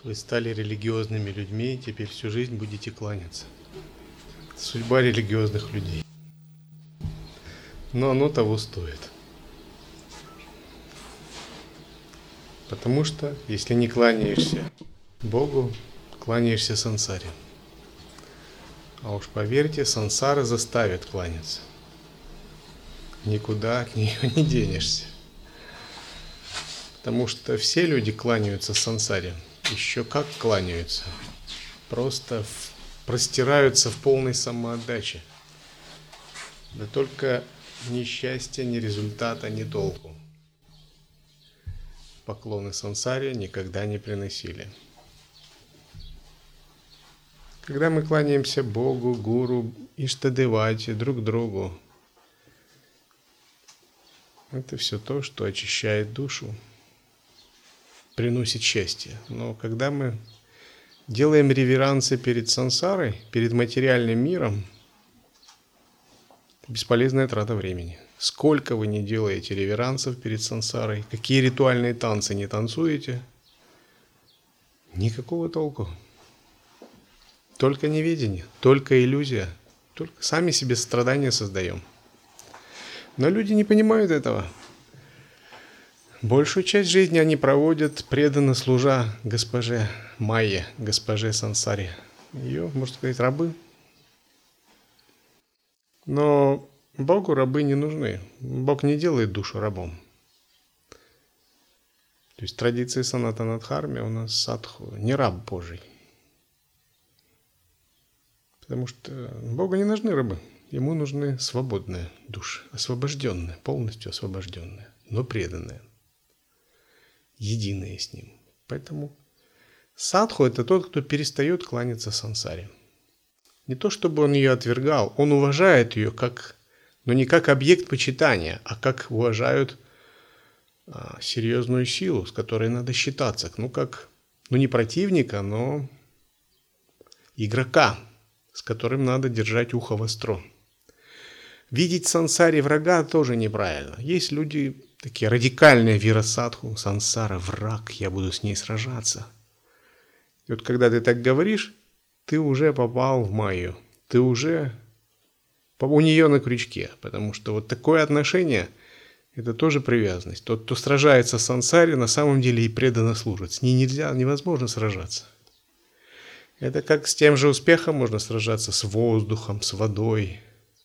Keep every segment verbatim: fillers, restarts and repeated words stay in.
Вы стали религиозными людьми, и теперь всю жизнь будете кланяться. Судьба религиозных людей. Но оно того стоит. Потому что, если не кланяешься Богу, кланяешься сансаре. А уж поверьте, сансара заставит кланяться. Никуда от нее не денешься. Потому что все люди кланяются сансаре. Еще как кланяются. Просто в, простираются в полной самоотдаче. Да только ни счастья, ни результата, ни толку. Поклоны сансаре никогда не приносили. Когда мы кланяемся Богу, Гуру, Иштадевате, друг другу, это все то, что очищает душу, приносит счастье. Но когда мы делаем реверансы перед сансарой, перед материальным миром, это бесполезная трата времени. Сколько вы не делаете реверансов перед сансарой, какие ритуальные танцы не танцуете, никакого толку. Только неведение, только иллюзия, только сами себе страдания создаем. Но люди не понимают этого. Большую часть жизни они проводят, преданно служа госпоже Майе, госпоже сансаре. Ее, можно сказать, рабы. Но Богу рабы не нужны. Бог не делает душу рабом. То есть традиции Санатана Дхармы у нас садху не раб Божий. Потому что Богу не нужны рабы. Ему нужны свободные души, освобожденные, полностью освобожденные, но преданные, единые с Ним. Поэтому садху – это тот, кто перестает кланяться сансаре. Не то, чтобы он ее отвергал, он уважает ее, как, но не как объект почитания, а как уважают а, серьезную силу, с которой надо считаться. Ну, как, ну не противника, но игрока, с которым надо держать ухо востро. Видеть в сансаре врага тоже неправильно. Есть люди, такие радикальные вирасадху, сансара, враг, я буду с ней сражаться. И вот когда ты так говоришь, ты уже попал в майю, ты уже у нее на крючке, потому что вот такое отношение – это тоже привязанность. Тот, кто сражается с сансаре, на самом деле и преданно служит. С ней нельзя, невозможно сражаться. Это как с тем же успехом можно сражаться с воздухом, с водой.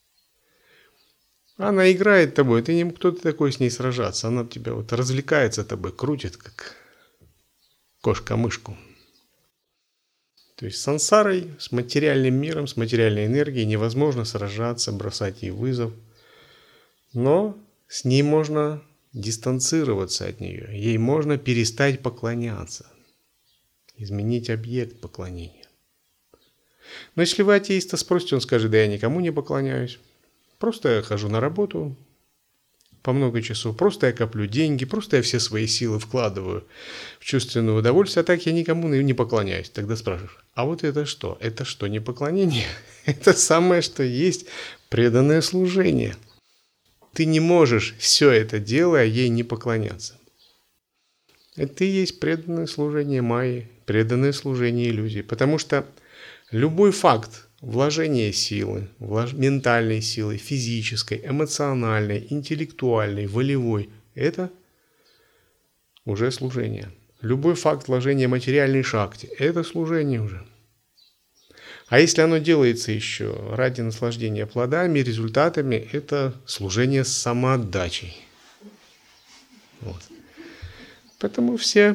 Она играет тобой, ты не кто ты такой с ней сражаться. Она тебя вот развлекается тобой, крутит, как кошка-мышку. То есть с сансарой, с материальным миром, с материальной энергией невозможно сражаться, бросать ей вызов. Но с ней можно дистанцироваться от нее. Ей можно перестать поклоняться. Изменить объект поклонения. Но если вы атеиста спросите, он скажет: да я никому не поклоняюсь. Просто я хожу на работу по много часов, просто я коплю деньги, просто я все свои силы вкладываю в чувственное удовольствие, а так я никому не поклоняюсь. Тогда спрашиваешь: а вот это что? Это что, не поклонение? Это самое, что есть преданное служение. Ты не можешь все это делая ей не поклоняться. Это и есть преданное служение майи, преданное служение иллюзии. Потому что любой факт вложения силы, влож... ментальной силы, физической, эмоциональной, интеллектуальной, волевой – это уже служение. Любой факт вложения материальной шакти – это служение уже. А если оно делается еще ради наслаждения плодами, результатами – это служение с самоотдачей. Вот. Поэтому все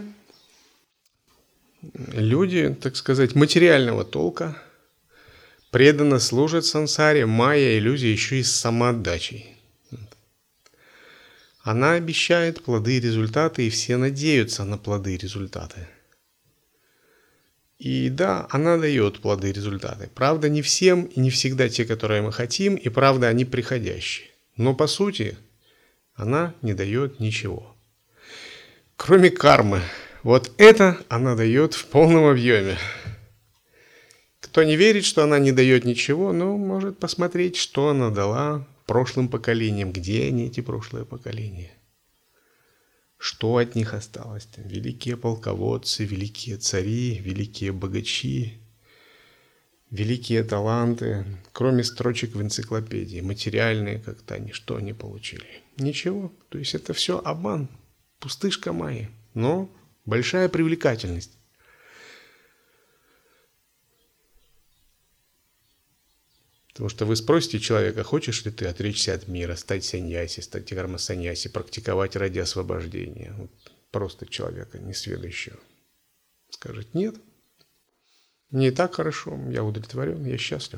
люди, так сказать, материального толка преданно служат сансаре, майя, иллюзия еще и с самоотдачей. Она обещает плоды и результаты, и все надеются на плоды и результаты. И да, она дает плоды и результаты. Правда, не всем и не всегда те, которые мы хотим, и правда, они приходящие. Но по сути, она не дает ничего. Кроме кармы. Вот это она дает в полном объеме. Кто не верит, что она не дает ничего, ну, может посмотреть, что она дала прошлым поколениям. Где они, эти прошлые поколения? Что от них осталось? Там великие полководцы, великие цари, великие богачи, великие таланты, кроме строчек в энциклопедии, материальные как-то они что не получили? Ничего. То есть это все обман, пустышка Майи, но большая привлекательность. Потому что вы спросите человека, хочешь ли ты отречься от мира, стать саньяси, стать карма-саньяси, практиковать ради освобождения. Вот просто человека несведущего скажет нет. Мне и так хорошо, я удовлетворен, я счастлив.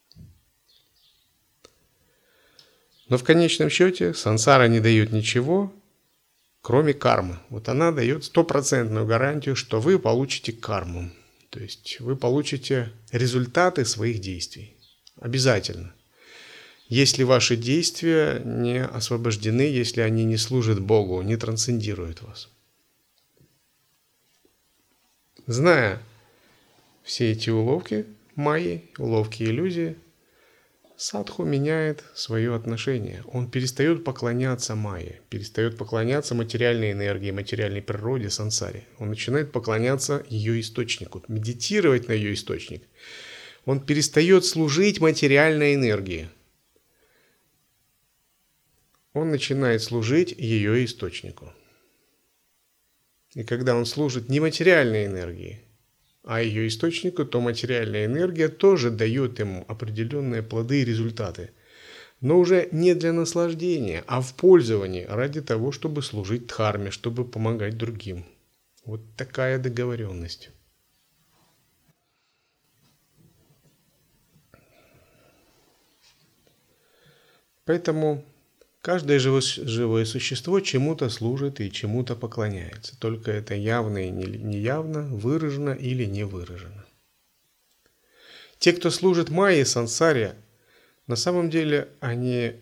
Но в конечном счете сансара не дает ничего, кроме кармы. Вот она дает стопроцентную гарантию, что вы получите карму. То есть вы получите результаты своих действий. Обязательно. Если ваши действия не освобождены, если они не служат Богу, не трансцендируют вас. Зная все эти уловки майи, уловки иллюзии, садху меняет свое отношение. Он перестает поклоняться майе, перестает поклоняться материальной энергии, материальной природе, сансаре. Он начинает поклоняться ее источнику, медитировать на ее источник. Он перестает служить материальной энергии. Он начинает служить ее источнику. И когда он служит не материальной энергии, а ее источнику, то материальная энергия тоже дает ему определенные плоды и результаты. Но уже не для наслаждения, а в пользовании, ради того, чтобы служить дхарме, чтобы помогать другим. Вот такая договоренность. Поэтому каждое живое существо чему-то служит и чему-то поклоняется. Только это явно и неявно, выражено или не выражено. Те, кто служит майе, сансаре, на самом деле они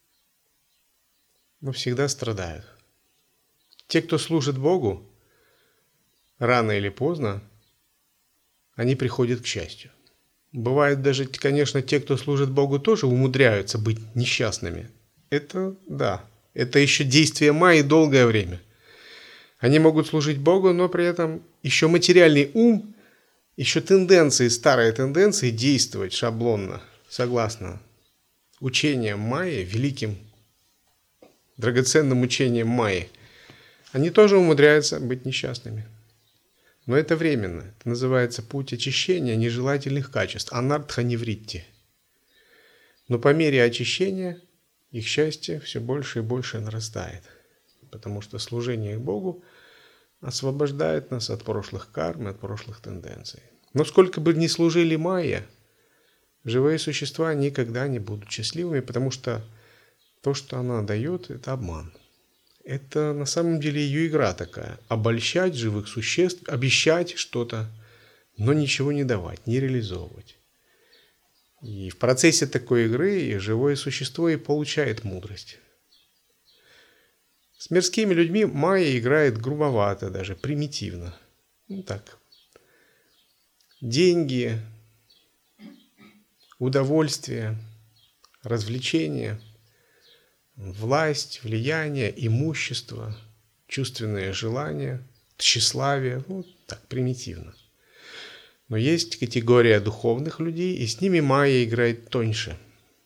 ну, всегда страдают. Те, кто служит Богу, рано или поздно, они приходят к счастью. Бывает даже, конечно, те, кто служит Богу, тоже умудряются быть несчастными. Это, да, это еще действие майи долгое время. Они могут служить Богу, но при этом еще материальный ум, еще тенденции, старые тенденции действовать шаблонно, согласно учениям майи, великим, драгоценным учениям майи, они тоже умудряются быть несчастными. Но это временно. Это называется путь очищения нежелательных качеств. Анартха-невритти. Но по мере очищения их счастье все больше и больше нарастает. Потому что служение Богу освобождает нас от прошлых карм, от прошлых тенденций. Но сколько бы ни служили майя, живые существа никогда не будут счастливыми, потому что то, что она дает, это обман. Это на самом деле ее игра такая. Обольщать живых существ, обещать что-то, но ничего не давать, не реализовывать. И в процессе такой игры живое существо и получает мудрость. С мирскими людьми майя играет грубовато, даже примитивно. Ну так. Деньги, удовольствие, развлечения, власть, влияние, имущество, чувственные желания, тщеславие, ну так, примитивно. Но есть категория духовных людей, и с ними майя играет тоньше.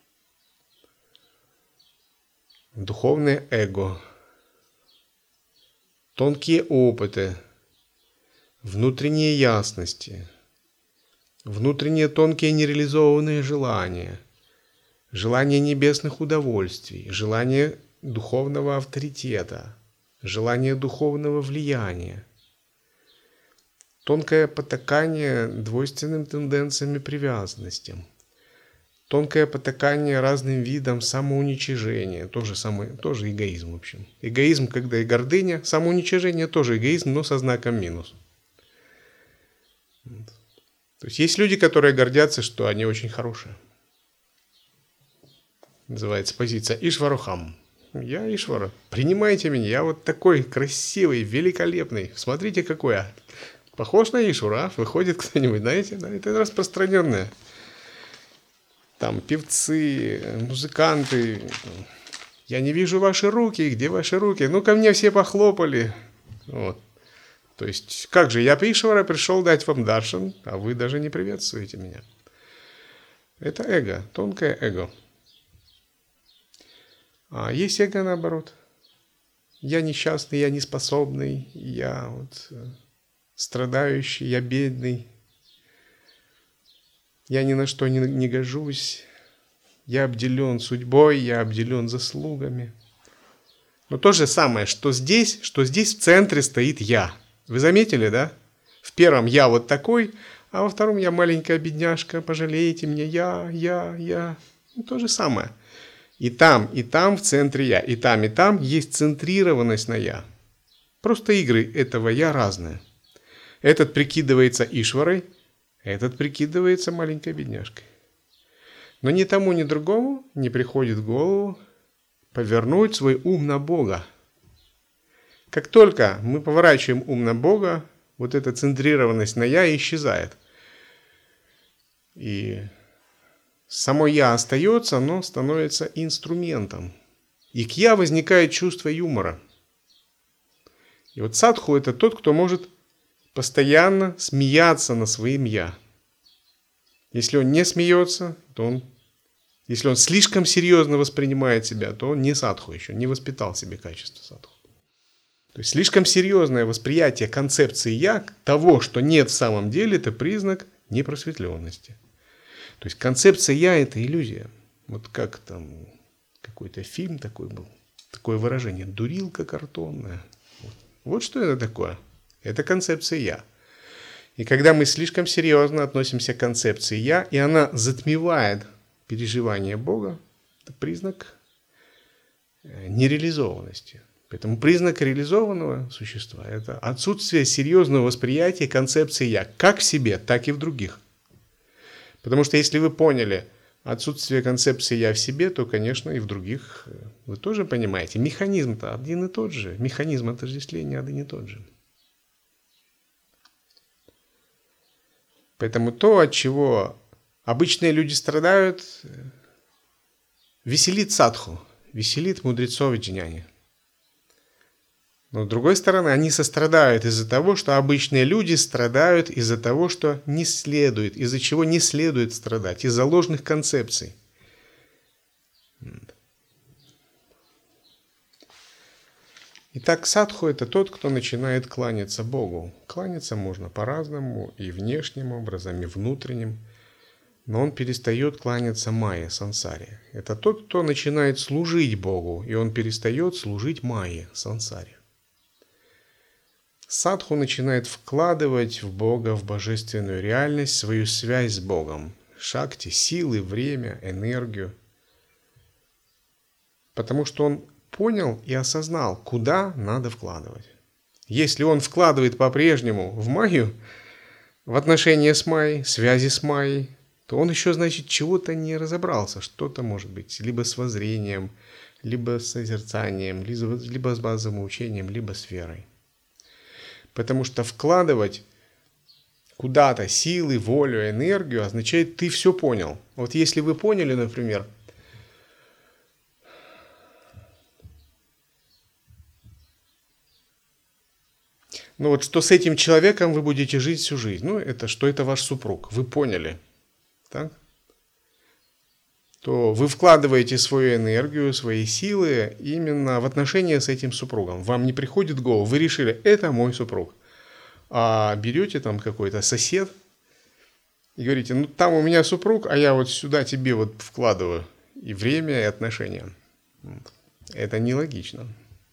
Духовное эго, тонкие опыты, внутренние ясности, внутренние тонкие нереализованные желания, желание небесных удовольствий, желание духовного авторитета, желание духовного влияния, тонкое потакание двойственным тенденциям и привязанностям, тонкое потакание разным видам самоуничижения, тоже, само, тоже эгоизм в общем. Эгоизм, когда и гордыня, самоуничижение тоже эгоизм, но со знаком минус. То есть есть люди, которые гордятся, что они очень хорошие. Называется позиция Ишварухам. Я Ишвара. Принимайте меня. Я вот такой красивый, великолепный. Смотрите, какой я. Похож на Ишвара, а? Выходит кто-нибудь, знаете? Да, это распространенное. Там певцы, музыканты, Я не вижу ваши руки, где ваши руки? Ну, ко мне все похлопали. Вот. То есть, как же, я Ишвара пришел дать вам даршан, а вы даже не приветствуете меня. Это эго, тонкое эго. А есть эго наоборот. Я несчастный, я неспособный, я вот страдающий, я бедный. Я ни на что не, не гожусь. Я обделен судьбой, я обделен заслугами. Но то же самое, что здесь, что здесь в центре стоит я. Вы заметили, да? В первом я вот такой, а во втором я маленькая бедняжка, пожалейте меня, я, я, я. Ну, то же самое. И там, и там в центре я, и там, и там есть центрированность на я. Просто игры этого я разные. Этот прикидывается Ишварой, этот прикидывается маленькой бедняжкой. Но ни тому, ни другому не приходит в голову повернуть свой ум на Бога. Как только мы поворачиваем ум на Бога, вот эта центрированность на «я» исчезает. И само «я» остается, но становится инструментом. И к «я» возникает чувство юмора. И вот садху – это тот, кто может постоянно смеяться над своим «я». Если он не смеется, то он, если он слишком серьезно воспринимает себя, то он не садху еще, не воспитал в себе качество садху. То есть слишком серьезное восприятие концепции «я», того, что нет в самом деле, это признак непросветленности. То есть концепция «я» – это иллюзия. Вот как там какой-то фильм такой был, такое выражение «дурилка картонная». Вот, вот что это такое. Это концепция «я». И когда мы слишком серьезно относимся к концепции «я», и она затмевает переживание Бога, это признак нереализованности. Поэтому признак реализованного существа – это отсутствие серьезного восприятия концепции «я» как в себе, так и в других. Потому что если вы поняли отсутствие концепции «я» в себе, то, конечно, и в других вы тоже понимаете. Механизм-то один и тот же, механизм отождествления один и тот же. Поэтому то, от чего обычные люди страдают, веселит садху, веселит мудрецов и джняни. Но с другой стороны, они сострадают из-за того, что обычные люди страдают из-за того, что не следует, из-за чего не следует страдать, из-за ложных концепций. Итак, садху – это тот, кто начинает кланяться Богу. Кланяться можно по-разному, и внешним образом, и внутренним. Но он перестает кланяться майе, сансаре. Это тот, кто начинает служить Богу, и он перестает служить майе, сансаре. Садху начинает вкладывать в Бога, в божественную реальность, свою связь с Богом. Шакти, силы, время, энергию. Потому что он понял и осознал, куда надо вкладывать. Если он вкладывает по-прежнему в майю, в отношения с майей, связи с майей, то он еще, значит, чего-то не разобрался. Что-то может быть либо с воззрением, либо с созерцанием, либо с базовым учением, либо с верой. Потому что вкладывать куда-то силы, волю, энергию означает, ты все понял. Вот если вы поняли, например, ну вот что с этим человеком вы будете жить всю жизнь. Ну, это что это ваш супруг. Вы поняли. Так? То вы вкладываете свою энергию, свои силы именно в отношения с этим супругом. Вам не приходит в голову, вы решили, это мой супруг. А берете там какой-то сосед и говорите, ну там у меня супруг, а я вот сюда тебе вот вкладываю и время, и отношения. Это нелогично.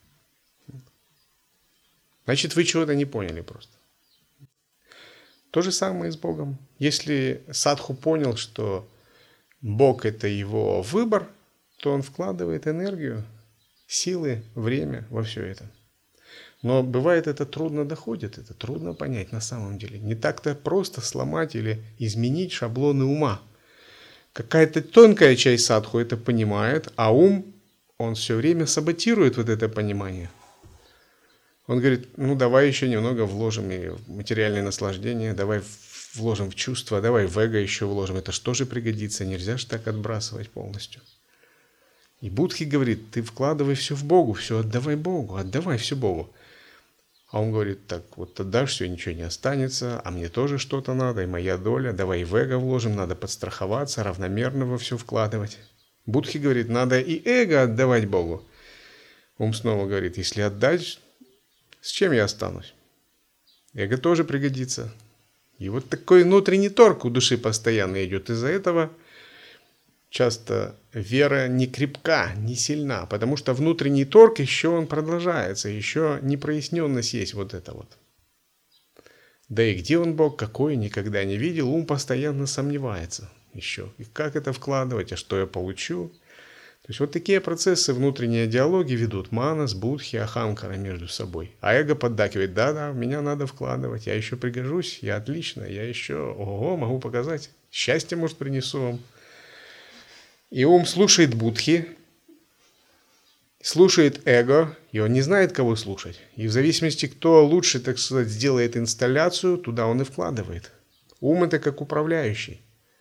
Значит, вы чего-то не поняли просто. То же самое и с Богом. Если садху понял, что Бог – это его выбор, то он вкладывает энергию, силы, время во все это. Но бывает, это трудно доходит, это трудно понять на самом деле. Не так-то просто сломать или изменить шаблоны ума. Какая-то тонкая часть садху это понимает, а ум, он все время саботирует вот это понимание. Он говорит, ну давай еще немного вложим и в материальное наслаждение, давай вложим в чувства, давай в эго еще вложим. Это что же пригодится, нельзя же так отбрасывать полностью. И Будхи говорит, ты вкладывай все в Богу, все отдавай Богу, отдавай все Богу. А он говорит, так вот отдашь все, ничего не останется, а мне тоже что-то надо, и моя доля, давай и в эго вложим, надо подстраховаться, равномерно во все вкладывать. Будхи говорит, надо и эго отдавать Богу. Ум снова говорит, если отдать, с чем я останусь? Эго тоже пригодится. И вот такой внутренний торг у души постоянно идет. Из-за этого часто вера не крепка, не сильна, потому что внутренний торг еще он продолжается, еще непроясненность есть вот это вот. Да и где он Бог, какой, никогда не видел, ум постоянно сомневается еще. И как это вкладывать, а что я получу? То есть вот такие процессы внутренние диалоги ведут манас, будхи, ахамкара между собой. А эго поддакивает, да-да, в меня надо вкладывать, я еще пригожусь, я отлично, я еще, ого, могу показать, счастье, может, принесу вам. И ум слушает будхи, слушает эго, и он не знает, кого слушать. И в зависимости, кто лучше, так сказать, сделает инсталляцию, туда он и вкладывает. Ум – это как управляющий.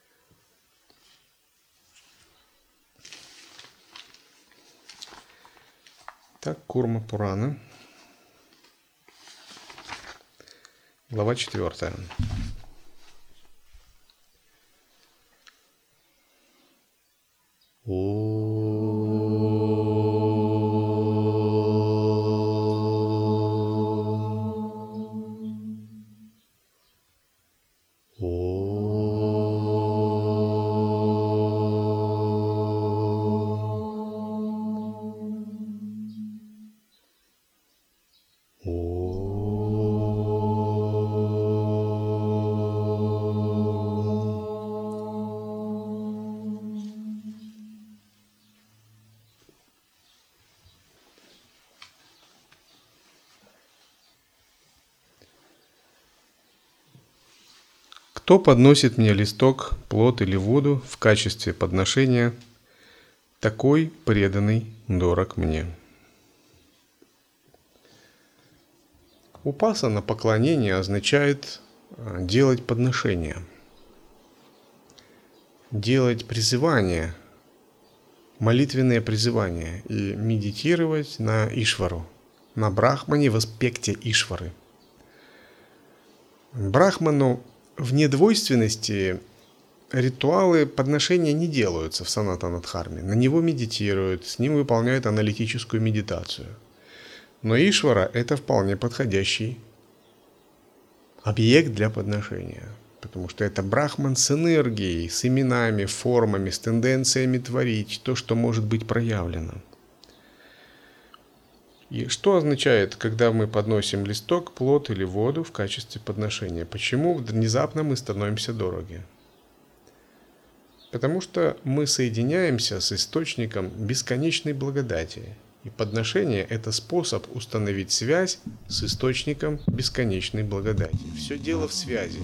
Так, Курма Пурана, глава четвертая. Кто подносит мне листок, плод или воду в качестве подношения, такой преданный дорог мне. Упасана, поклонение, означает делать подношение, делать призывания, молитвенные призывания и медитировать на Ишвару, на Брахмане в аспекте Ишвары. Брахману в недвойственности ритуалы подношения не делаются в Санатана-дхарме. На него медитируют, с ним выполняют аналитическую медитацию. Но Ишвара – это вполне подходящий объект для подношения, потому что это Брахман с энергией, с именами, формами, с тенденциями творить то, что может быть проявлено. И что означает, когда мы подносим листок, плод или воду в качестве подношения? Почему внезапно мы становимся дороги? Потому что мы соединяемся с источником бесконечной благодати. И подношение – это способ установить связь с источником бесконечной благодати. Все дело в связи.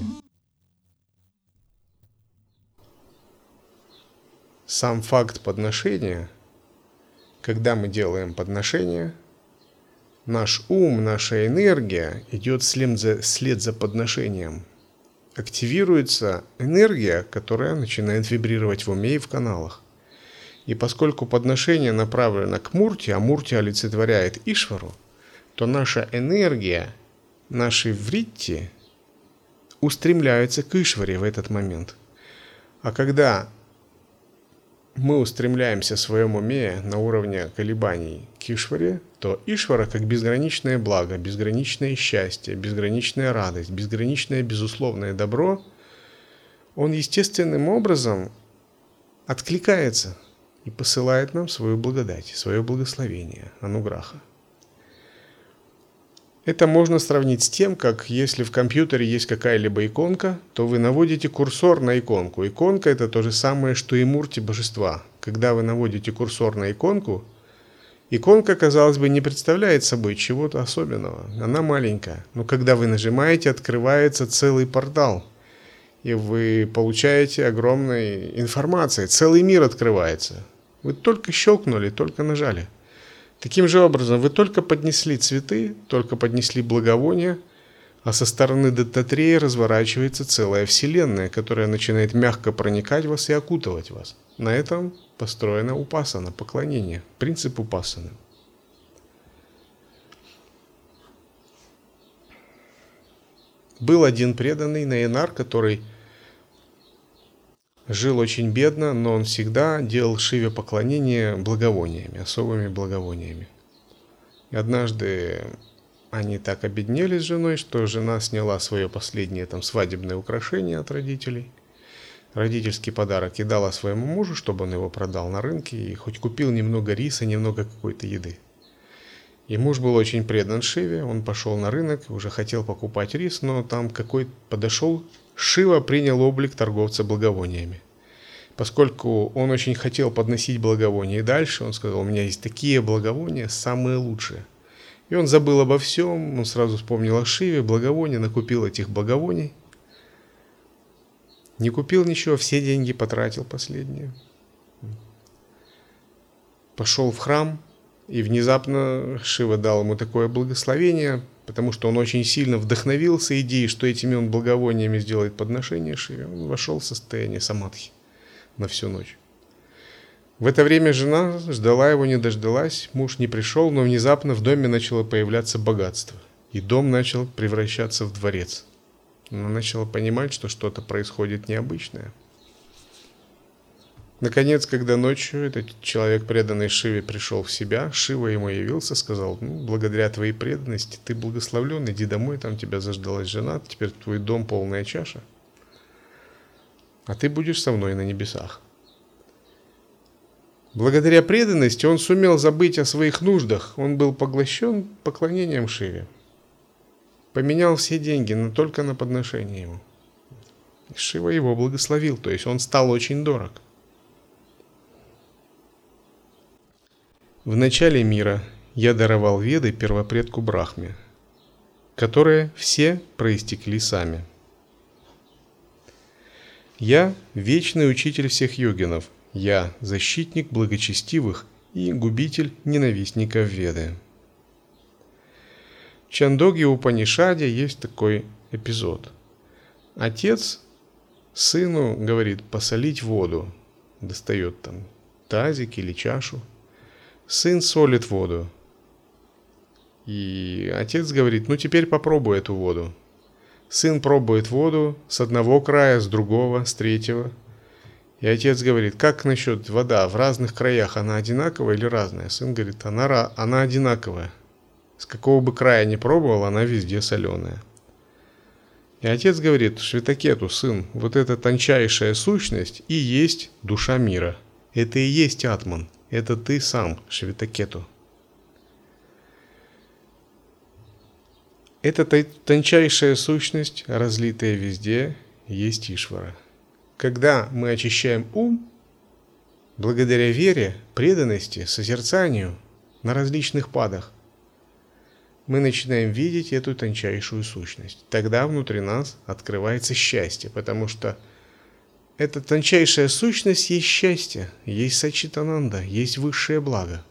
Сам факт подношения, когда мы делаем подношение, наш ум, наша энергия идет вслед за, вслед за подношением. Активируется энергия, которая начинает вибрировать в уме и в каналах. И поскольку подношение направлено к Мурти, а Мурти олицетворяет Ишвару, то наша энергия, наши вритти устремляются к Ишваре в этот момент. А когда мы устремляемся в своем уме на уровне колебаний к Ишваре, то Ишвара как безграничное благо, безграничное счастье, безграничная радость, безграничное безусловное добро, он естественным образом откликается и посылает нам свою благодать, свое благословение, ануграха. Это можно сравнить с тем, как если в компьютере есть какая-либо иконка, то вы наводите курсор на иконку. Иконка – это то же самое, что и мурти божества. Когда вы наводите курсор на иконку, иконка, казалось бы, не представляет собой чего-то особенного. Она маленькая. Но когда вы нажимаете, открывается целый портал. И вы получаете огромной информации. Целый мир открывается. Вы только щелкнули, только нажали. Таким же образом, вы только поднесли цветы, только поднесли благовония, а со стороны Даттатрея разворачивается целая вселенная, которая начинает мягко проникать в вас и окутывать вас. на этом построена упасана, поклонение, принцип упасаны. Был один преданный Наянар, который жил очень бедно, но он всегда делал Шиве поклонение благовониями, особыми благовониями. И однажды они так обеднели с женой, что жена сняла свое последнее там свадебное украшение от родителей, родительский подарок, и дала своему мужу, чтобы он его продал на рынке и хоть купил немного риса, немного какой-то еды. И муж был очень предан Шиве, он пошел на рынок, уже хотел покупать рис, но там какой-то подошел, Шива принял облик торговца благовониями. Поскольку он очень хотел подносить благовония и дальше, он сказал: у меня есть такие благовония, самые лучшие. И он забыл обо всем, он сразу вспомнил о Шиве, благовония, накупил этих благовоний. Не купил ничего, все деньги потратил последние. Пошел в храм, и внезапно Шива дал ему такое благословение, потому что он очень сильно вдохновился идеей, что этими он благовониями сделает подношение Шиве. Он вошел в состояние самадхи на всю ночь. В это время жена ждала его, не дождалась, муж не пришел, но внезапно в доме начало появляться богатство, и дом начал превращаться в дворец. Она начала понимать, что что-то происходит необычное. Наконец, когда ночью этот человек, преданный Шиве, пришел в себя, Шива ему явился, сказал: ну, благодаря твоей преданности ты благословлен, иди домой, там тебя заждалась жена, теперь твой дом полная чаша, а ты будешь со мной на небесах. Благодаря преданности он сумел забыть о своих нуждах, он был поглощен поклонением Шиве, поменял все деньги, но только на подношение ему. Шива его благословил, то есть он стал очень дорог. В начале мира я даровал веды первопредку Брахме, которые все проистекли сами. Я вечный учитель всех йогинов, я защитник благочестивых и губитель ненавистников Веды. В Чандогья Упанишаде есть такой эпизод. Отец сыну говорит посолить воду, достает там тазик или чашу. Сын солит воду. И отец говорит: ну теперь попробуй эту воду. Сын пробует воду с одного края, с другого, с третьего. И отец говорит: как насчет вода в разных краях, она одинаковая или разная? Сын говорит: она, она одинаковая. С какого бы края ни пробовал, она везде соленая. И отец говорит: Шветакету, сын, вот эта тончайшая сущность и есть душа мира. Это и есть Атман. Это ты сам, Шветакету. Эта тончайшая сущность, разлитая везде, есть Ишвара. Когда мы очищаем ум, благодаря вере, преданности, созерцанию на различных падах, мы начинаем видеть эту тончайшую сущность. Тогда внутри нас открывается счастье, потому что эта тончайшая сущность есть счастье, есть сачитананда, есть высшее благо.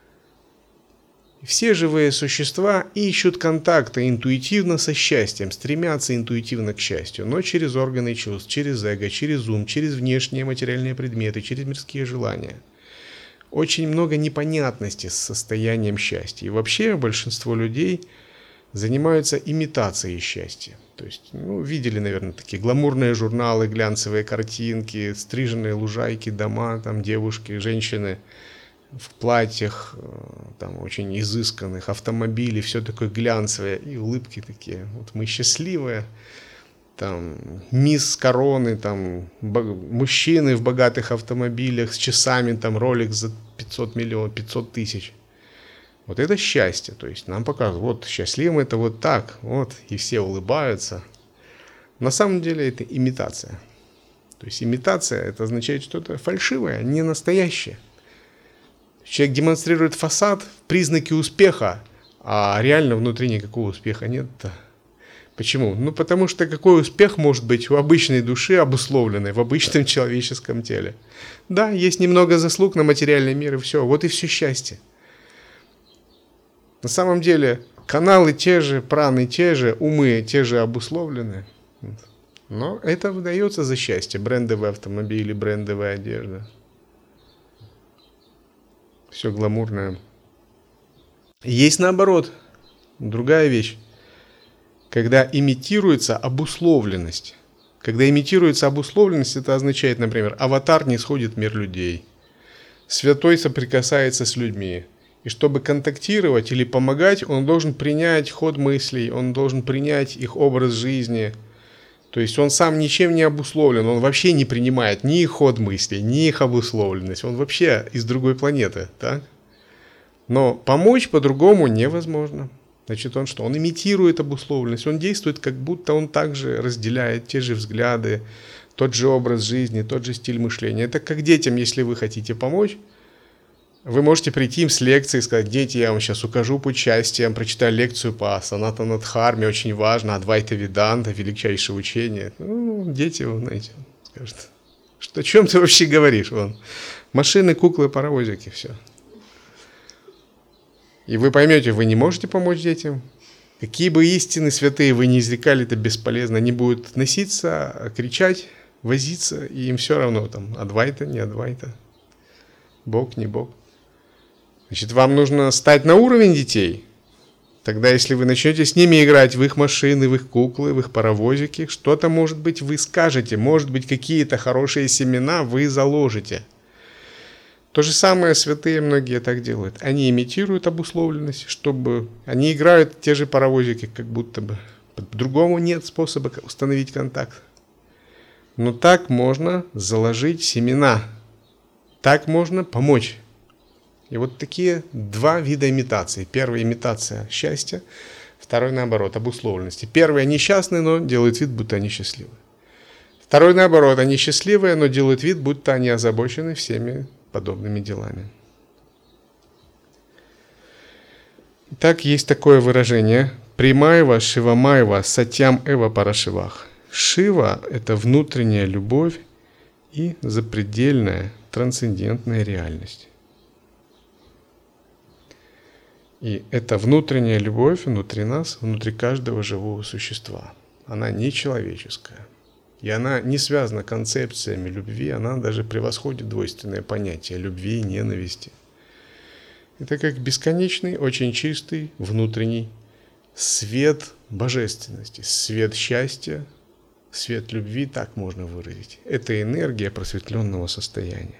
Все живые существа ищут контакта интуитивно со счастьем, стремятся интуитивно к счастью, но через органы чувств, через эго, через ум, через внешние материальные предметы, через мирские желания. Очень много непонятности с состоянием счастья. И вообще большинство людей занимаются имитацией счастья. То есть, ну, видели, наверное, такие гламурные журналы, глянцевые картинки, стриженные лужайки, дома, там девушки, женщины в платьях, там очень изысканных, автомобили, все такое глянцевое, и улыбки такие. Вот мы счастливые, там мисс короны, там мужчины в богатых автомобилях с часами, там Rolex за пятьсот миллионов, пятьсот тысяч. Вот это счастье, то есть нам показывают, вот счастливым это вот так, вот, и все улыбаются. На самом деле это имитация. То есть имитация, это означает что-то фальшивое, не настоящее. Человек демонстрирует фасад, признаки успеха, а реально внутри никакого успеха нет. Почему? Ну, потому что какой успех может быть у обычной души, обусловленной в обычном человеческом теле? Да, есть немного заслуг на материальный мир, и все, вот и все счастье. На самом деле каналы те же, праны те же, умы те же обусловлены. Но это выдается за счастье. Брендовые автомобили, брендовая одежда. все гламурное. Есть наоборот, другая вещь, когда имитируется обусловленность. Когда имитируется обусловленность, это означает, например, аватар не сходит в мир людей, святой соприкасается с людьми. И чтобы контактировать или помогать, он должен принять ход мыслей, он должен принять их образ жизни. То есть он сам ничем не обусловлен, он вообще не принимает ни их ход мыслей, ни их обусловленность. Он вообще из другой планеты, так? Но помочь по-другому невозможно. Значит, он что? Он имитирует обусловленность, он действует, как будто он также разделяет те же взгляды, тот же образ жизни, тот же стиль мышления. Это как детям, если вы хотите помочь, вы можете прийти им с лекцией и сказать: дети, я вам сейчас укажу путь счастья, я вам прочитаю лекцию по Санатана Дхарме, очень важно, Адвайта Веданта, величайшее учение. Ну, дети, вы знаете, скажут: что, о чем ты вообще говоришь? Вон, машины, куклы, паровозики, все. И вы поймете, вы не можете помочь детям. Какие бы истины святые вы ни изрекали, это бесполезно. Они будут носиться, кричать, возиться, и им все равно, там, Адвайта, не Адвайта, Бог, не Бог. Значит, вам нужно стать на уровень детей. Тогда, если вы начнете с ними играть в их машины, в их куклы, в их паровозики, что-то, может быть, вы скажете, может быть, какие-то хорошие семена вы заложите. То же самое святые многие так делают. Они имитируют обусловленность, чтобы... Они играют те же паровозики, как будто бы. По-другому нет способа установить контакт. Но так можно заложить семена. Так можно помочь. И вот такие два вида имитации. Первая имитация счастья, второй наоборот, обусловленности. Первые несчастные, но делают вид, будто они счастливы. Второй наоборот, они счастливые, но делают вид, будто они озабочены всеми подобными делами. Итак, есть такое выражение: Примаева Шивамаева Сатьям Эва Парашивах. Шива – это внутренняя любовь и запредельная трансцендентная реальность. И эта внутренняя любовь внутри нас, внутри каждого живого существа. Она не человеческая. И она не связана концепциями любви, она даже превосходит двойственное понятие любви и ненависти. Это как бесконечный, очень чистый внутренний свет божественности, свет счастья, свет любви, так можно выразить. Это энергия просветленного состояния.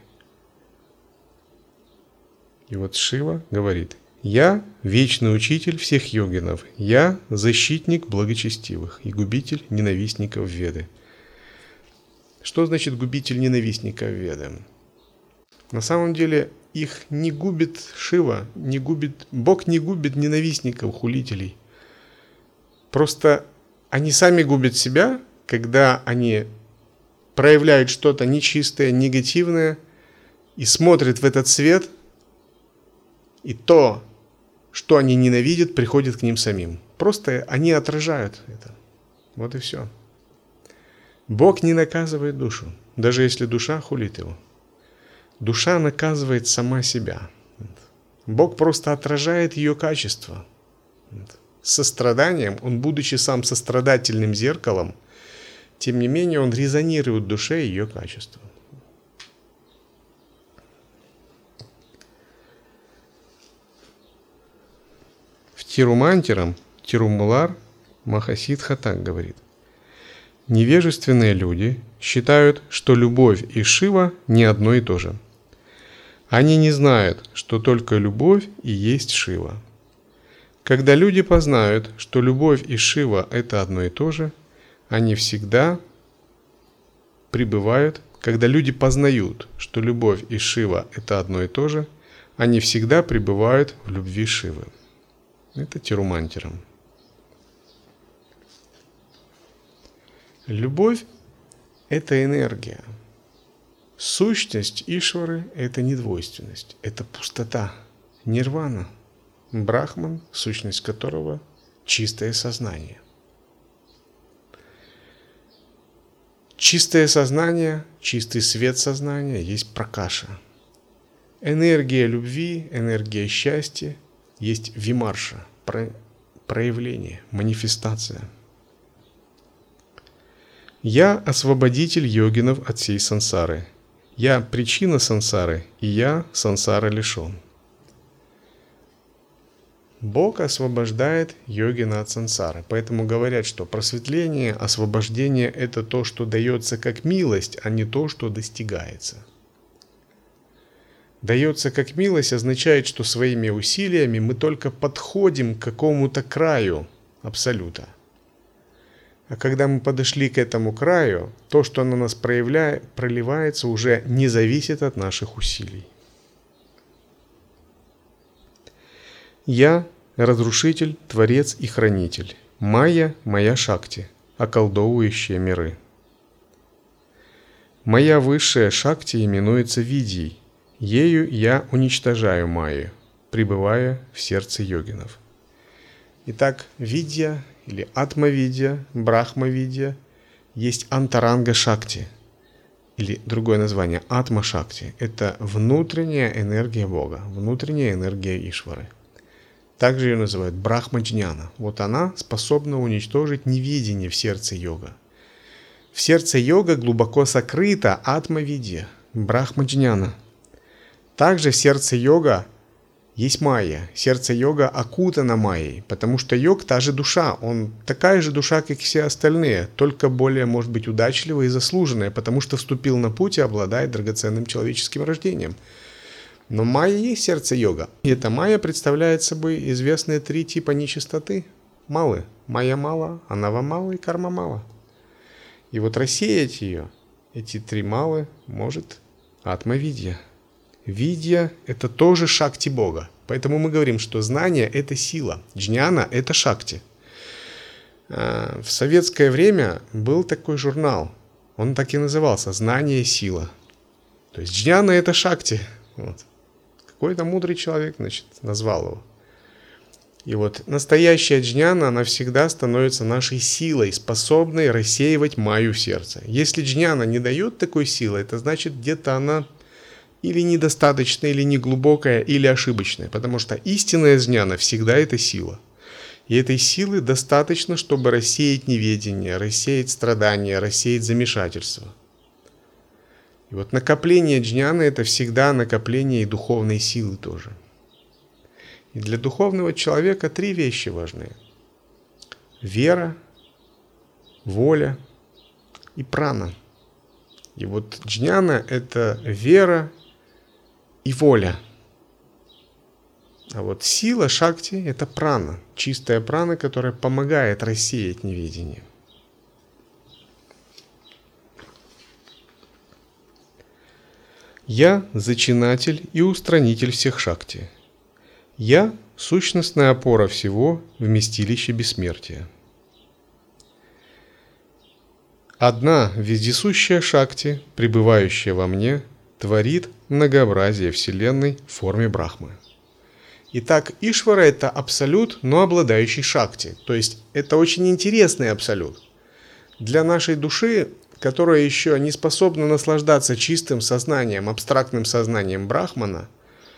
И вот Шива говорит: «Я – вечный учитель всех йогинов, я – защитник благочестивых и губитель ненавистников Веды». Что значит губитель ненавистников Веды? На самом деле их не губит Шива, не губит, Бог не губит ненавистников, хулителей. Просто они сами губят себя, когда они проявляют что-то нечистое, негативное, и смотрят в этот свет, и то, что они ненавидят, приходит к ним самим. Просто они отражают это. Вот и все. Бог не наказывает душу, даже если душа хулит его. Душа наказывает сама себя. Бог просто отражает ее качество. С состраданием, он, будучи сам сострадательным зеркалом, тем не менее он резонирует в душе ее качество. В Тирумантирам, Тирумулар, Махасидха так говорит: невежественные люди считают, что любовь и Шива не одно и то же. Они не знают, что только любовь и есть Шива. Когда люди познают, что любовь и Шива – это одно и то же, они всегда пребывают. Когда люди познают, что любовь и Шива – это одно и то же, они всегда пребывают в любви Шивы. Это Тирумантирам. Любовь – это энергия. Сущность Ишвары – это недвойственность, это пустота, нирвана, брахман, сущность которого – чистое сознание. Чистое сознание, чистый свет сознания есть пракаша. Энергия любви, энергия счастья есть вимарша, проявление, манифестация. Я освободитель йогинов от всей сансары. Я причина сансары, и я сансара лишен. Бог освобождает йогина от сансары. Поэтому говорят, что просветление, освобождение – это то, что дается как милость, а не то, что достигается. Дается как милость означает, что своими усилиями мы только подходим к какому-то краю абсолюта. А когда мы подошли к этому краю, то, что на нас проявляет, проливается, уже не зависит от наших усилий. Я – разрушитель, творец и хранитель. Майя – моя шакти, околдовывающая миры. Моя высшая шакти именуется Видьей. Ею я уничтожаю майю, пребывая в сердце йогинов. Итак, Видья или Атма-видья, Брахма-видья есть антаранга шакти, или другое название Атма-шакти. Это внутренняя энергия Бога, внутренняя энергия Ишвары. Также ее называют Брахма-джняна. Вот она способна уничтожить неведение в сердце йога. В сердце йога глубоко сокрыта Атма-видья, Брахма-джняна. Также в сердце йога есть майя. Сердце йога окутано майей, потому что йог та же душа. Он такая же душа, как и все остальные, только более, может быть, удачливая и заслуженная, потому что вступил на путь и обладает драгоценным человеческим рождением. Но майя есть сердце йога. И эта майя представляет собой известные три типа нечистоты. Малы. Майя мала, анава мала и карма мала. И вот рассеять ее, эти три малы, может Атма-видья. Видья – это тоже шакти Бога. Поэтому мы говорим, что знание – это сила. Джняна – это шакти. В советское время был такой журнал. Он так и назывался «Знание – сила». То есть джняна – это шакти. Вот. Какой-то мудрый человек, значит, назвал его. И вот настоящая джняна, она всегда становится нашей силой, способной рассеивать майю в сердце. Если джняна не дает такой силы, это значит, где-то она или недостаточная, или неглубокая, или ошибочная. Потому что истинная джняна всегда это сила. И этой силы достаточно, чтобы рассеять неведение, рассеять страдания, рассеять замешательство. И вот накопление джняны – это всегда накопление и духовной силы тоже. И для духовного человека три вещи важны. Вера, воля и прана. И вот джняна – это вера и воля. А вот сила шакти – это прана, чистая прана, которая помогает рассеять неведение. Я – зачинатель и устранитель всех шакти. Я – сущностная опора всего вместилища бессмертия. Одна вездесущая шакти, пребывающая во мне, творит многообразие Вселенной в форме Брахмы. Итак, Ишвара – это абсолют, но обладающий шакти. То есть это очень интересный абсолют. Для нашей души, которая еще не способна наслаждаться чистым сознанием, абстрактным сознанием Брахмана,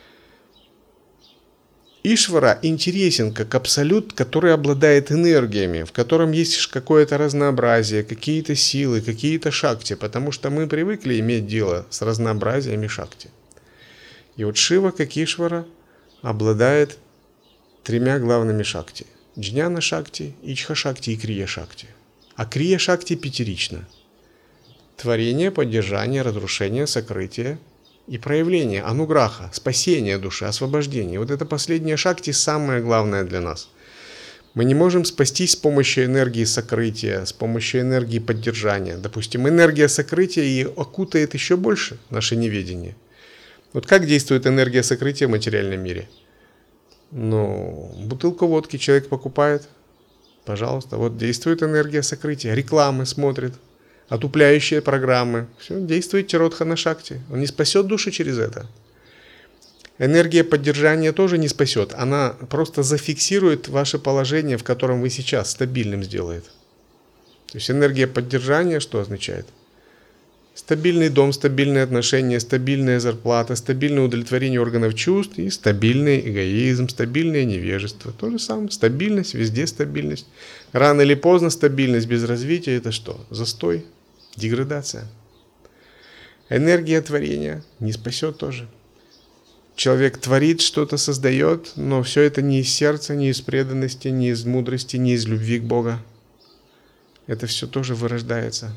Ишвара интересен как абсолют, который обладает энергиями, в котором есть какое-то разнообразие, какие-то силы, какие-то шакти, потому что мы привыкли иметь дело с разнообразиями шакти. И вот Шива, как Ишвара, обладает тремя главными шакти – джняна шакти, ичха шакти и крия шакти. А крия шакти пятерична – творение, поддержание, разрушение, сокрытие и проявление, ануграха, спасение души, освобождение. Вот это последняя шакти самое главное для нас. Мы не можем спастись с помощью энергии сокрытия, с помощью энергии поддержания. Допустим, энергия сокрытия и окутает еще больше наше неведение. Вот как действует энергия сокрытия в материальном мире? Ну, бутылку водки человек покупает, пожалуйста, вот действует энергия сокрытия, рекламы смотрит, отупляющие программы. Все, действует Тиротхана Шакти. Он не спасет душу через это. Энергия поддержания тоже не спасет. Она просто зафиксирует ваше положение, в котором вы сейчас, стабильным сделает. То есть энергия поддержания что означает? Стабильный дом, стабильные отношения, стабильная зарплата, стабильное удовлетворение органов чувств и стабильный эгоизм, стабильное невежество. То же самое. Стабильность, везде стабильность. Рано или поздно стабильность без развития – это что? Застой, деградация. Энергия творения не спасет тоже. человек творит, что-то создает, но все это не из сердца, не из преданности, не из мудрости, не из любви к Богу. Это все тоже вырождается.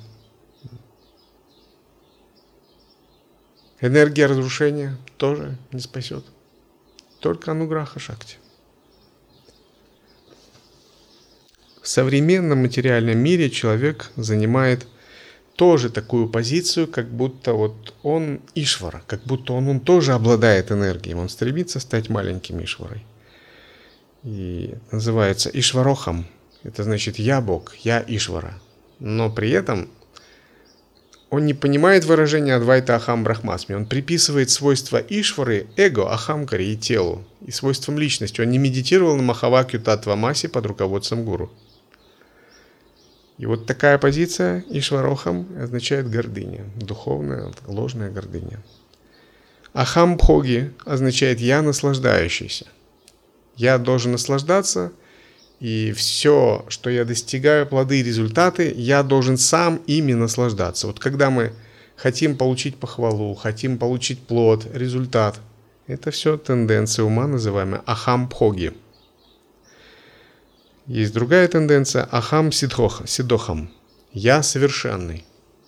Энергия разрушения тоже не спасет. Только ануграха шакти. В современном материальном мире человек занимает тоже такую позицию, как будто вот он Ишвара, как будто он, он тоже обладает энергией. Он стремится стать маленьким Ишварой. И называется Ишварохам. Это значит «я Бог», «я Ишвара». Но при этом он не понимает выражение Адвайта Ахам Брахмасми. Он приписывает свойства Ишвары, эго, Ахамкаре и телу, и свойствам личности. Он не медитировал на Махавакью Татвамаси под руководством гуру. И вот такая позиция Ишварохам означает гордыня, духовная, ложная гордыня. Ахам Бхоги означает «я наслаждающийся». Я должен наслаждаться, и все, что я достигаю, плоды и результаты, я должен сам ими наслаждаться. Вот когда мы хотим получить похвалу, хотим получить плод, результат, это все тенденция ума, называемая Ахам Бхоги. Есть другая тенденция Ахам Сидохам. Я совершенный.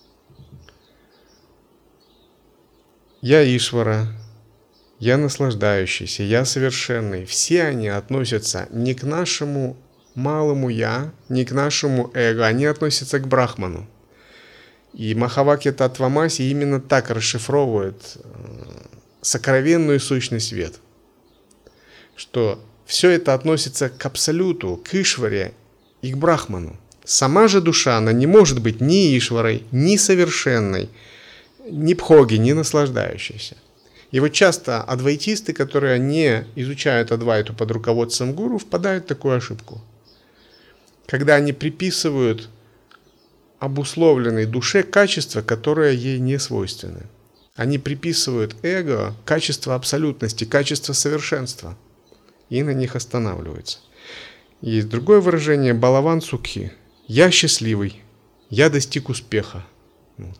Я Ишвара. Я наслаждающийся, я совершенный. Все они относятся не к нашему малому я, не к нашему эго, они относятся к Брахману. И Махавакья Татвамаси именно так расшифровывает сокровенную сущность свет, что все это относится к Абсолюту, к Ишваре и к Брахману. Сама же душа, она не может быть ни Ишварой, ни совершенной, ни Бхоги, ни наслаждающейся. И вот часто адвайтисты, которые не изучают адвайту под руководством гуру, впадают в такую ошибку. Когда они приписывают обусловленной душе качество, которое ей не свойственно. Они приписывают эго качество абсолютности, качество совершенства. И на них останавливаются. Есть другое выражение Балаван Сукхи. Я счастливый, я достиг успеха. Вот.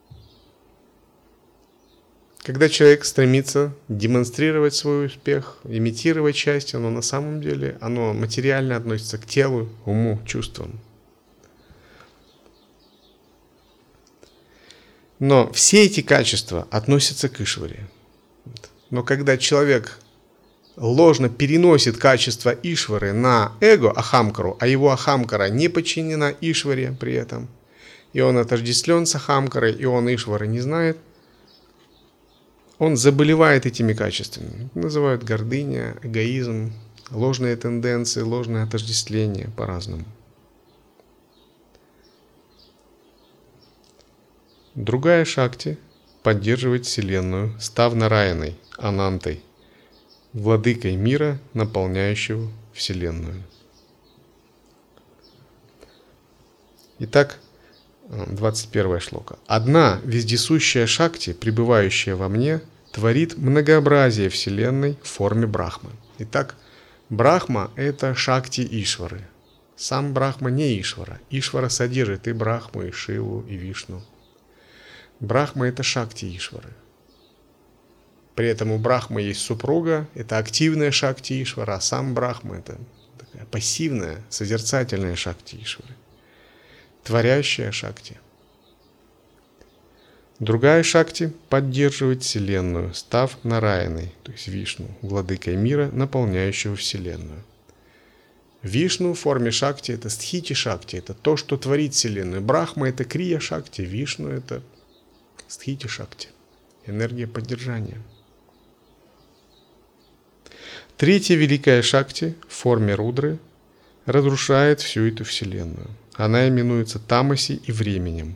Когда человек стремится демонстрировать свой успех, имитировать счастье, но на самом деле оно материально относится к телу, уму, чувствам. Но все эти качества относятся к Ишваре. Но когда человек ложно переносит качество Ишвары на эго Ахамкару, а его Ахамкара не подчинена Ишваре при этом, и он отождествлен с Ахамкарой, и он Ишвары не знает, он заболевает этими качествами. Называют гордыня, эгоизм, ложные тенденции, ложное отождествление по-разному. Другая шакти поддерживает Вселенную, став Нараяной, Анантой, владыкой мира, наполняющего Вселенную. Итак, двадцать первая шлока. Одна вездесущая шакти, пребывающая во мне, творит многообразие Вселенной в форме Брахмы. Итак, Брахма – это шакти Ишвары. Сам Брахма не Ишвара. Ишвара содержит и Брахму, и Шиву, и Вишну. Брахма – это шакти Ишвары. При этом у Брахмы есть супруга, это активная шакти Ишвара, а сам Брахма – это такая пассивная, созерцательная шакти Ишвары. Творящая шакти. Другая шакти поддерживает Вселенную, став Нараяной, то есть Вишну, владыкой мира, наполняющего Вселенную. Вишну в форме шакти – это стхити шакти, это то, что творит Вселенную. Брахма – это крия шакти, Вишну – это стхити шакти, энергия поддержания. Третья великая шакти в форме рудры разрушает всю эту Вселенную. Она именуется Тамаси и временем.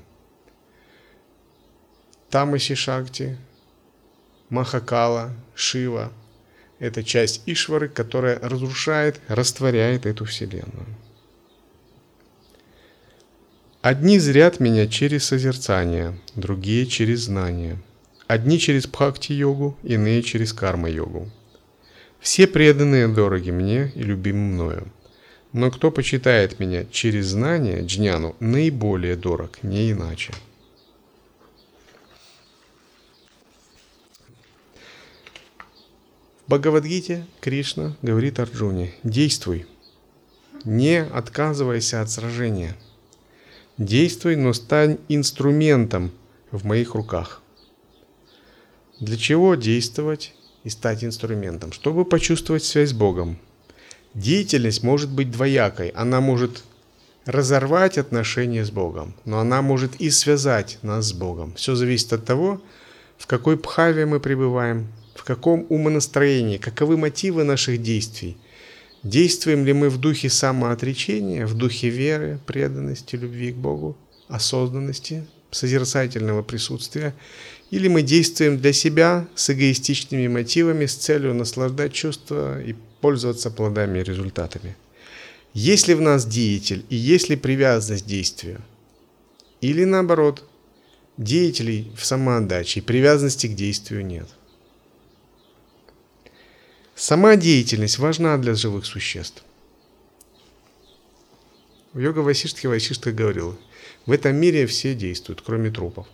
Тамаси шакти, Махакала, Шива – это часть Ишвары, которая разрушает, растворяет эту Вселенную. Одни зрят меня через созерцание, другие через знание. Одни через бхакти-йогу, иные через карма-йогу. Все преданные дороги мне и любимы мною. Но кто почитает меня через знание, джняну, наиболее дорог, не иначе. Бхагавад-гите Кришна говорит Арджуне: действуй, не отказывайся от сражения. Действуй, но стань инструментом в моих руках. Для чего действовать и стать инструментом? Чтобы почувствовать связь с Богом. Деятельность может быть двоякой. Она может разорвать отношения с Богом, но она может и связать нас с Богом. Все зависит от того, в какой бхаве мы пребываем, в каком умонастроении, каковы мотивы наших действий. Действуем ли мы в духе самоотречения, в духе веры, преданности, любви к Богу, осознанности, созерцательного присутствия, или мы действуем для себя с эгоистичными мотивами, с целью наслаждать чувства и пользоваться плодами и результатами. Есть ли в нас деятель и есть ли привязанность к действию? Или наоборот, деятелей в самоотдаче и привязанности к действию нет. Сама деятельность важна для живых существ. В Йога Васиштхе Васиштха говорил: в этом мире все действуют, кроме трупов.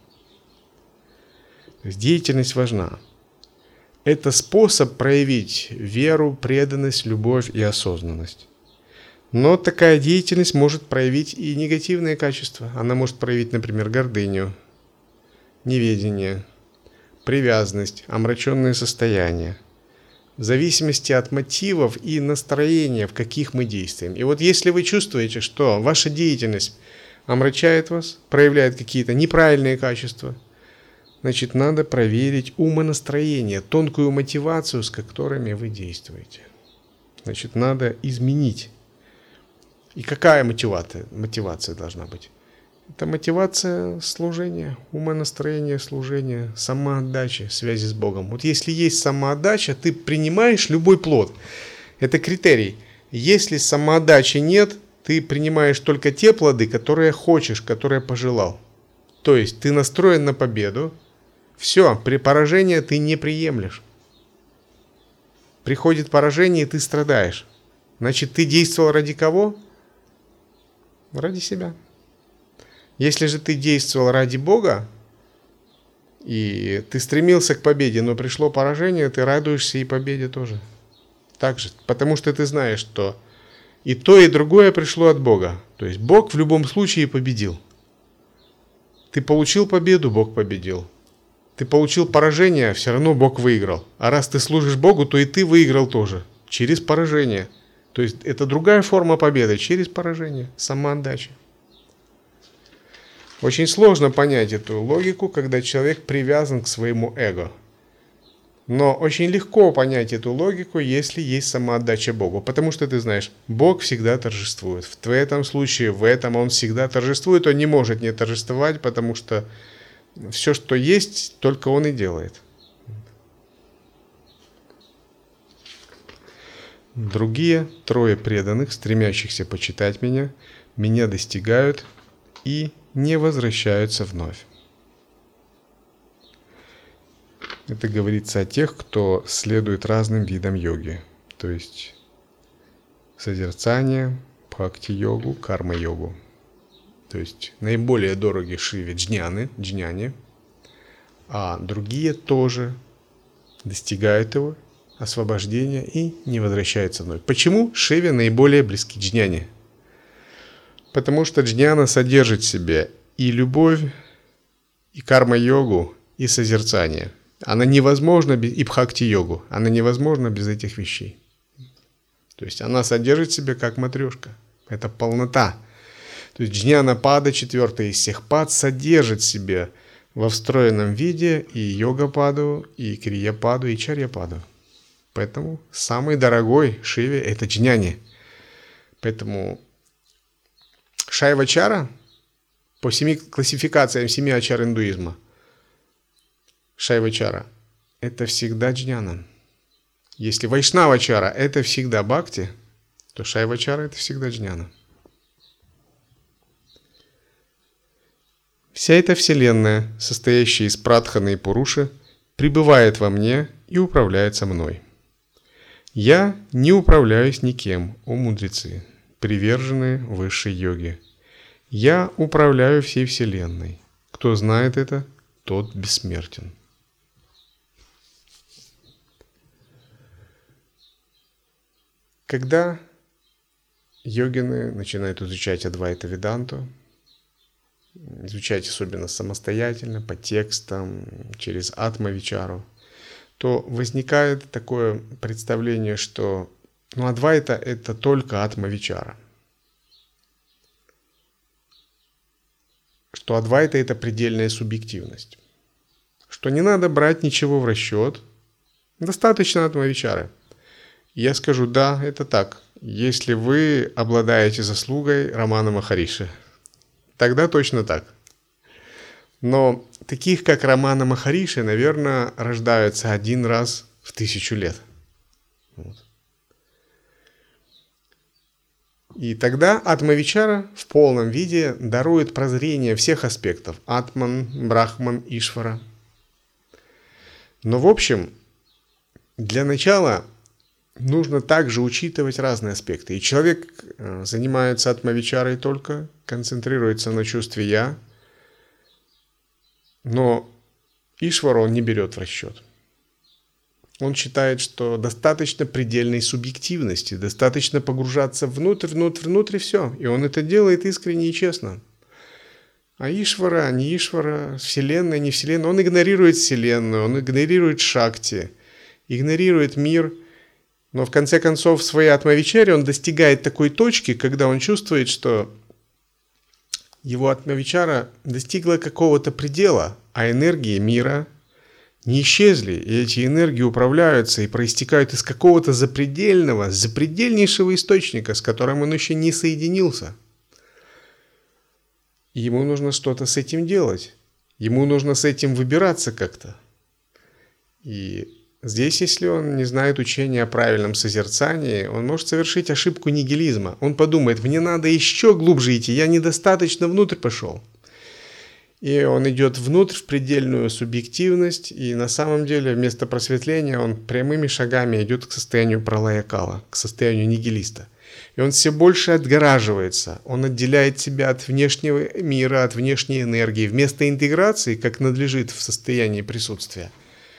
То есть деятельность важна. Это способ проявить веру, преданность, любовь и осознанность. Но такая деятельность может проявить и негативные качества. Она может проявить, например, гордыню, неведение, привязанность, омраченное состояние. В зависимости от мотивов и настроения, в каких мы действуем. И вот если вы чувствуете, что ваша деятельность омрачает вас, проявляет какие-то неправильные качества, значит, надо проверить умонастроение, тонкую мотивацию, с которыми вы действуете. Значит, надо изменить. И какая мотивация, мотивация должна быть? Это мотивация служения, умонастроение служения, самоотдача, связи с Богом. Вот если есть самоотдача, ты принимаешь любой плод. Это критерий. Если самоотдачи нет, ты принимаешь только те плоды, которые хочешь, которые пожелал. То есть ты настроен на победу. Все, при поражении ты не приемлешь. Приходит поражение, и ты страдаешь. Значит, ты действовал ради кого? Ради себя. Если же ты действовал ради Бога, и ты стремился к победе, но пришло поражение, ты радуешься и победе тоже. Так же, потому что ты знаешь, что и то, и другое пришло от Бога. То есть Бог в любом случае победил. Ты получил победу, Бог победил. Ты получил поражение, все равно Бог выиграл. А раз ты служишь Богу, то и ты выиграл тоже. Через поражение. То есть это другая форма победы, через поражение, самоотдача. Очень сложно понять эту логику, когда человек привязан к своему эго. Но очень легко понять эту логику, если есть самоотдача Богу. Потому что ты знаешь, Бог всегда торжествует. В этом случае, в этом Он всегда торжествует. Он не может не торжествовать, потому что все, что есть, только Он и делает. Другие трое преданных, стремящихся почитать меня, меня достигают и не возвращаются вновь. Это говорится о тех, кто следует разным видам йоги, то есть созерцание, бхакти-йогу, карма-йогу. То есть наиболее дороги Шиве джняны, джняне, а другие тоже достигают его, освобождения и не возвращаются вновь. Почему Шиве наиболее близки джняне? Потому что джняна содержит в себе и любовь, и карма-йогу, и созерцание. Она невозможна без и бхакти-йогу. Она невозможна без этих вещей. То есть она содержит в себе как матрешка. Это полнота. То есть джняна-пада, четвертая из всех пад, содержит в себе во встроенном виде и йога-паду, и крия-паду, и чарья-паду. Поэтому самый дорогой Шиве – это джняни. Поэтому шайва-чара по семи классификациям семи ачар индуизма, шайва-чара – это всегда джняна. Если вайшнава-чара – это всегда бхакти, то шайва-чара – это всегда джняна. Вся эта вселенная, состоящая из прадханы и пуруши, пребывает во мне и управляется мной. Я не управляюсь никем, о мудрецы, приверженные высшей йоге. Я управляю всей вселенной. Кто знает это, тот бессмертен. Когда йогины начинают изучать Адвайта Веданту, изучать особенно самостоятельно, по текстам, через Атма-вичару, то возникает такое представление, что ну, Адвайта – это только Атма-вичара. Что Адвайта – это предельная субъективность. Что не надо брать ничего в расчет, достаточно Атма-вичары. Я скажу, да, это так, если вы обладаете заслугой Рамана Махариши. Тогда точно так. Но таких, как Рамана Махариши, наверное, рождаются один раз в тысячу лет. Вот. И тогда Атма-вичара в полном виде дарует прозрение всех аспектов. Атман, Брахман, Ишвара. Но в общем, для начала нужно также учитывать разные аспекты. И человек занимается Атма-вичарой только, концентрируется на чувстве «я», но Ишвару он не берет в расчет. Он считает, что достаточно предельной субъективности, достаточно погружаться внутрь, внутрь, внутрь, и все. И он это делает искренне и честно. А Ишвара, не Ишвара, Вселенная, не Вселенная, он игнорирует Вселенную, он игнорирует Шакти, игнорирует мир. Но в конце концов в своей Атма-вичаре он достигает такой точки, когда он чувствует, что его Атма-вичара достигла какого-то предела, а энергии мира не исчезли, и эти энергии управляются и проистекают из какого-то запредельного, запредельнейшего источника, с которым он еще не соединился. И ему нужно что-то с этим делать. Ему нужно с этим выбираться как-то. И здесь, если он не знает учения о правильном созерцании, он может совершить ошибку нигилизма. Он подумает, мне надо еще глубже идти, я недостаточно внутрь пошел. И он идет внутрь в предельную субъективность, и на самом деле вместо просветления он прямыми шагами идет к состоянию пралая-кала, к состоянию нигилиста. И он все больше отгораживается, он отделяет себя от внешнего мира, от внешней энергии. Вместо интеграции, как надлежит в состоянии присутствия,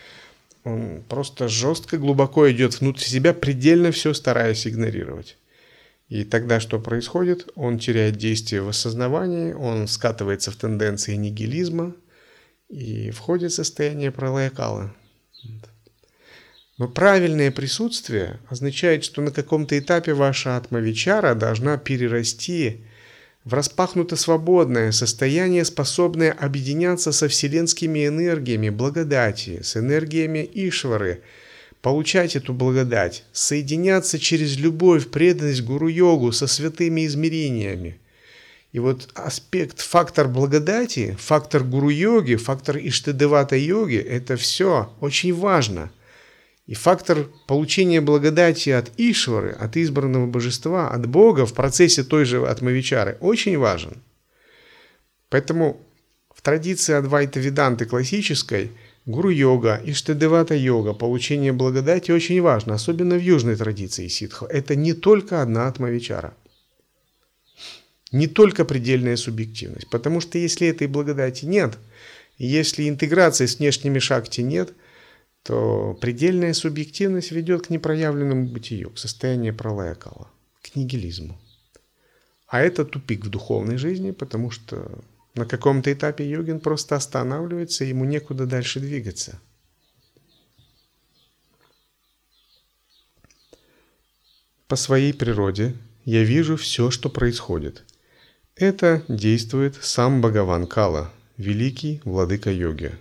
он просто жестко, глубоко идет внутрь себя, предельно все стараясь игнорировать. И тогда что происходит? Он теряет действие в осознавании, он скатывается в тенденции нигилизма и входит в состояние пралая-кала. Но правильное присутствие означает, что на каком-то этапе ваша Атма-вичара должна перерасти в распахнуто-свободное состояние, способное объединяться со вселенскими энергиями благодати, с энергиями Ишвары, получать эту благодать, соединяться через любовь, преданность гуру-йогу со святыми измерениями. И вот аспект, фактор благодати, фактор гуру-йоги, фактор Иштадевата-йоги – это все очень важно. И фактор получения благодати от Ишвары, от избранного божества, от Бога в процессе той же Атма-вичары очень важен. Поэтому в традиции Адвайта Веданты классической гуру-йога, Иштадевата-йога, получение благодати очень важно, особенно в южной традиции ситха. Это не только одна Атма-вичара, не только предельная субъективность. Потому что если этой благодати нет, если интеграции с внешними шакти нет, то предельная субъективность ведет к непроявленному бытию, к состоянию пралая-кала, к нигилизму. А это тупик в духовной жизни, потому что на каком-то этапе йогин просто останавливается, ему некуда дальше двигаться. По своей природе я вижу все, что происходит. Это действует сам Бхагаван Кала, великий владыка йоги.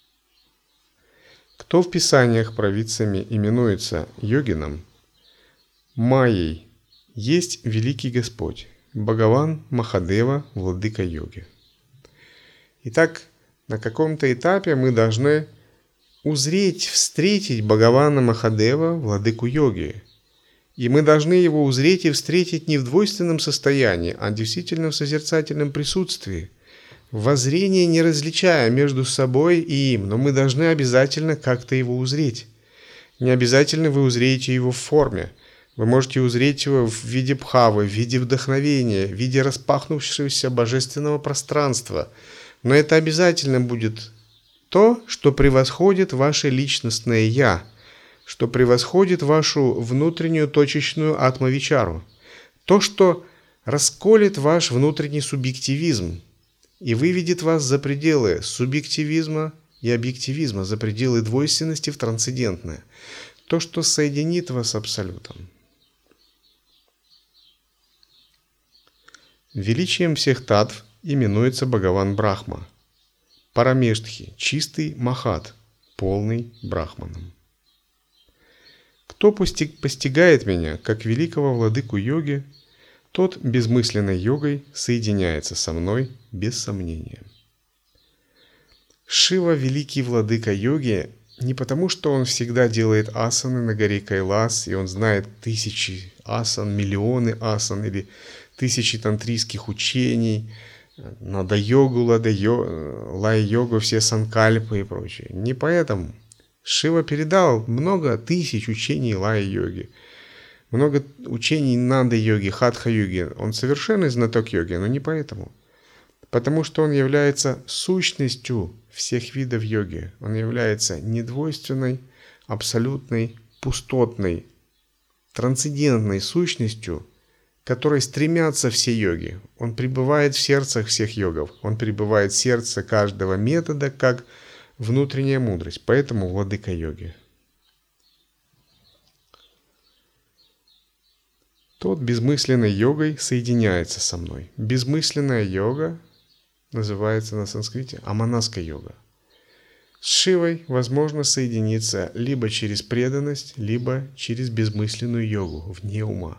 Кто в писаниях провидцами именуется йогином, Майей есть великий Господь, Бхагаван Махадева, владыка йоги. Итак, на каком-то этапе мы должны узреть, встретить Бхагавана Махадева, владыку йоги. И мы должны его узреть и встретить не в двойственном состоянии, а действительно в созерцательном присутствии. Воззрение не различая между собой и им, но мы должны обязательно как-то его узреть. Не обязательно вы узреете его в форме. Вы можете узреть его в виде бхавы, в виде вдохновения, в виде распахнувшегося божественного пространства. Но это обязательно будет то, что превосходит ваше личностное «я», что превосходит вашу внутреннюю точечную атмавичару, то, что расколет ваш внутренний субъективизм и выведет вас за пределы субъективизма и объективизма, за пределы двойственности в трансцендентное, то, что соединит вас с Абсолютом. Величием всех татв именуется Бхагаван Брахма, Парамештхи, чистый Махат, полный Брахманом. Кто постигает меня, как великого владыку йоги, тот безмысленной йогой соединяется со мной без сомнения. Шива – великий владыка йоги не потому, что он всегда делает асаны на горе Кайлас, и он знает тысячи асан, миллионы асан или тысячи тантрийских учений, нада-йогу, лая-йогу, все санкальпы и прочее. Не поэтому. Шива передал много тысяч учений лая-йоги, много учений нанда-йоги, хатха-йоги. Он совершенный знаток йоги, но не поэтому. Потому что он является сущностью всех видов йоги. Он является недвойственной, абсолютной, пустотной, трансцендентной сущностью, к которой стремятся все йоги. Он пребывает в сердцах всех йогов. Он пребывает в сердце каждого метода, как внутренняя мудрость. Поэтому владыка йоги. Тот безмысленной йогой соединяется со мной. Безмысленная йога называется на санскрите аманаска йога. С Шивой возможно соединиться либо через преданность, либо через безмысленную йогу, вне ума.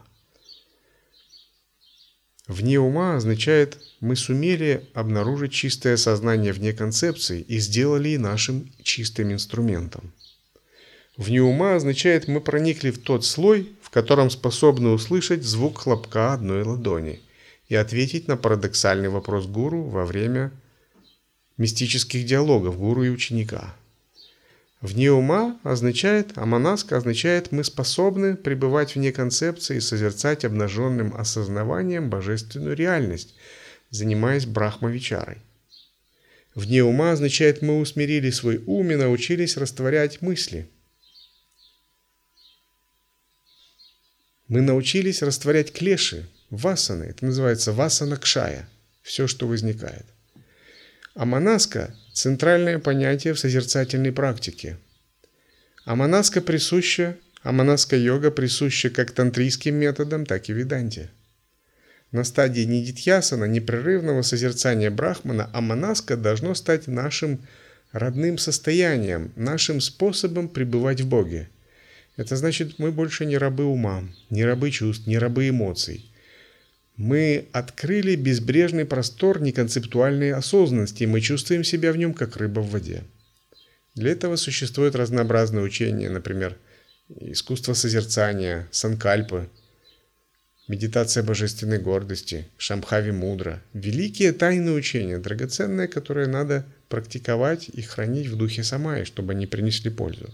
Вне ума означает, мы сумели обнаружить чистое сознание вне концепции и сделали и нашим чистым инструментом. Вне ума означает, мы проникли в тот слой, в котором способны услышать звук хлопка одной ладони и ответить на парадоксальный вопрос гуру во время мистических диалогов гуру и ученика. Вне ума означает, аманаска означает, мы способны пребывать вне концепции и созерцать обнаженным осознаванием божественную реальность, занимаясь брахмавичарой. Вне ума означает, мы усмирили свой ум и научились растворять мысли. Мы научились растворять клеши, васаны, это называется васана-кшая, все, что возникает. Аманаска – центральное понятие в созерцательной практике. Аманаска присуща, аманаска-йога присуща как тантрийским методам, так и веданте. На стадии нидитьясана, непрерывного созерцания брахмана, аманаска должно стать нашим родным состоянием, нашим способом пребывать в Боге. Это значит, мы больше не рабы ума, не рабы чувств, не рабы эмоций. Мы открыли безбрежный простор неконцептуальной осознанности, и мы чувствуем себя в нем, как рыба в воде. Для этого существуют разнообразные учения, например, искусство созерцания, санкальпы, медитация божественной гордости, шамбхави мудра. Великие тайные учения, драгоценные, которые надо практиковать и хранить в духе самаи, чтобы они принесли пользу.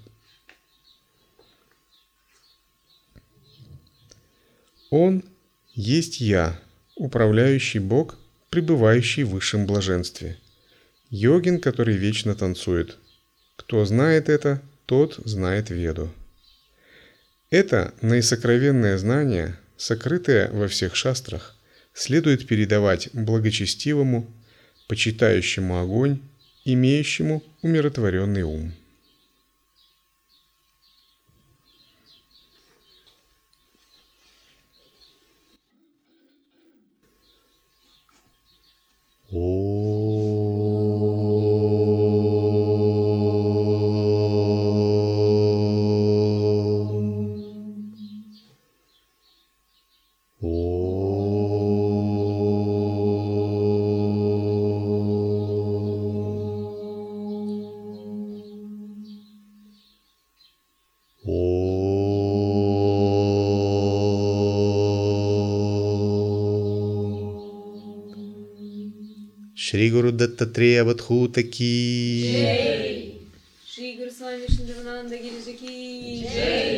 Он есть Я, управляющий Бог, пребывающий в высшем блаженстве. Йогин, который вечно танцует. Кто знает это, тот знает Веду. Это наисокровенное знание, сокрытое во всех шастрах, следует передавать благочестивому, почитающему огонь, имеющему умиротворенный ум. Шри Гуру Даттатрея Авадхута ки. Шри Гуру Свами Шиндивананда Гирижа ки.